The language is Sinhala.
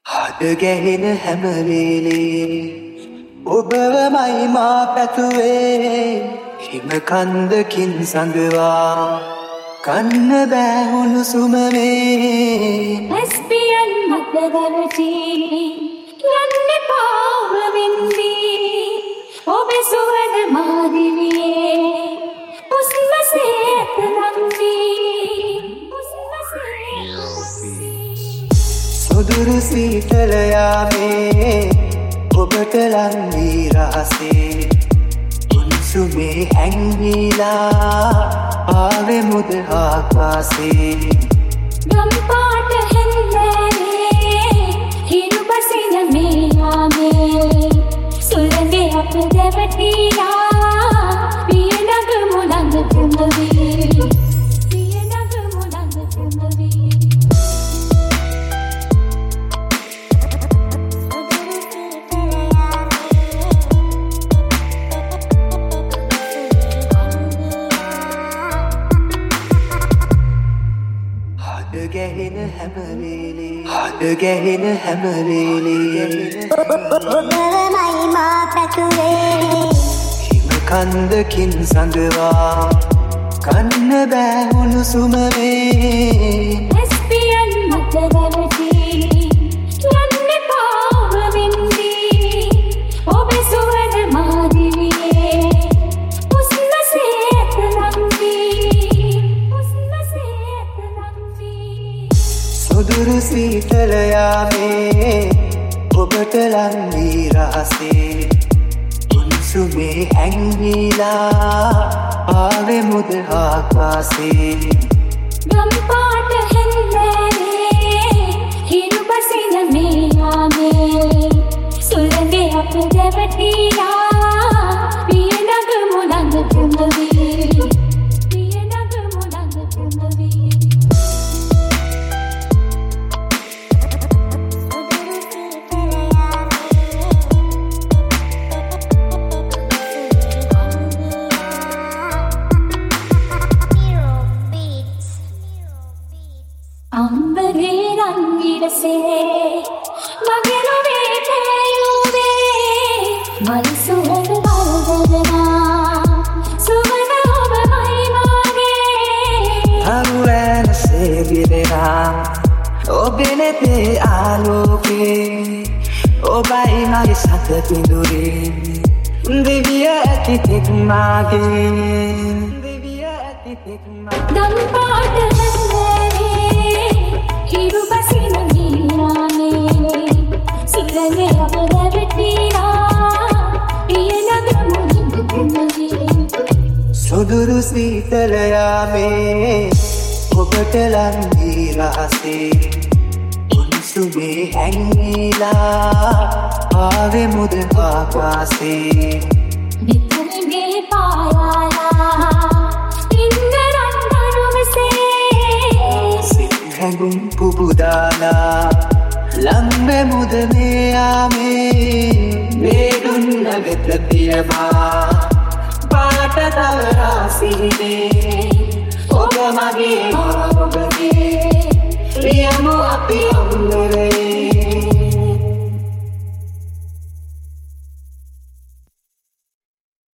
හද ගැහෙන හැම වෙලේ ඔබමයි මා පැතුවේ හිම කන්දකින් සඳවා කන්න බෑ උණුසුම වේ ලැස්බියන් මත දරචී යන්න පාව වින්දී ඔබේ සුවඳ මාදිවියේ උස්ම සේත ලංවී සුදුරු සීතල යාමේ ඔබට ලං වී රහසේ උණුසුමේ හැංගිලා ආවේ මුද ආකාසේ ගම් පාට හෙල්ලේ හිරු බසින මේ යාමේ සුළඟේ අප දැවටිලා පිය නගමු ළඟටම වී හද ගැහෙන හැම වෙලේ ඔබමයි මා පැතුවේ හිම කන්දකින් සඳවා කන්න බෑ උණුසුම වේ ලැස්බියන් මත දරචී යන්න පාව වින්දී ඔබේ සුවඳ මාදිවියේ උස්ම සේත ලංවී සුදුරු සීතල යාමේ ඔබට ලං වී රහසේ උණුසුමේ හැංගිලා ආවේ මුද ආකාසේ ගම් පාට හෙල්ලේ හිරු බසින මේ යාමේ සුළඟේ අප දැවටිලා පිය නගමු ළඟටම වී අම්බරේ රංගිරසේ මගේ නොවේ පෑයුවේ මල් සුවඳ වරදනා සුවඳ ඔබමයි මාගේ හරුවැනසේ විරෙනා ඔබේ නෙතේ ආලෝකේ ඔබයි මගේ සත පිඳුරේ දිවිය ඇති තෙක් මාගේ ගම් පාට හිරු බසින ගීරානේ සුළඟේ අප දැවටිලා පිය නගමු ළඟටම වී සුදුරු සීතල යාමේ ඔබට ලං වී රහසේ උණුසුමේ හැංගිලා ආවේ මුද ආකාසේ නිතරගේ පායාලා හැඟුම් පුබුදාලා ලම්බෙ මුද මේ යාමේ වේදුන් නැගත තියවා පාට තවරා සිහිනේ ඔබ මගේ ඔබගේ ප්‍රියමු අපි අඳුරේ